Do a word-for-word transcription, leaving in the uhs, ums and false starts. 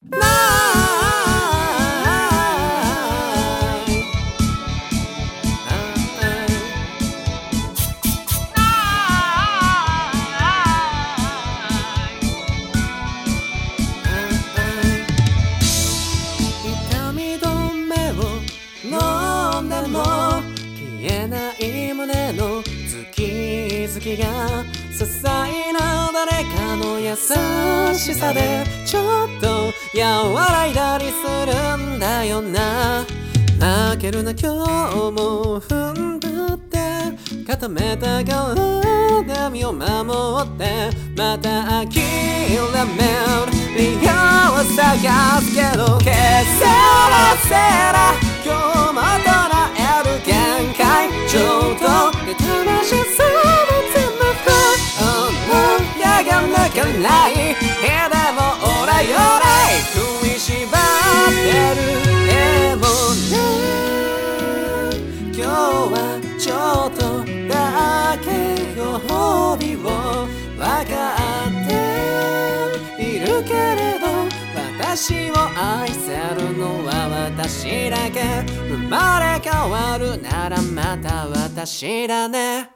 痛み止めを飲んでも消えない胸のズキズキが些細な誰かの優しさでちょっと和らいだりするんだよな。泣けるな今日も踏ん張って固めた鏡を守ってまた諦める理由を探すけどケセラセラ今日も唱える限界ちょっとで楽しそう全部思いやが抜かないでもオラより食いしばってるでもね今日はちょっとだけご褒美を分かっているけれど私を愛せるのは私だけ生まれ変わるならまた私だね。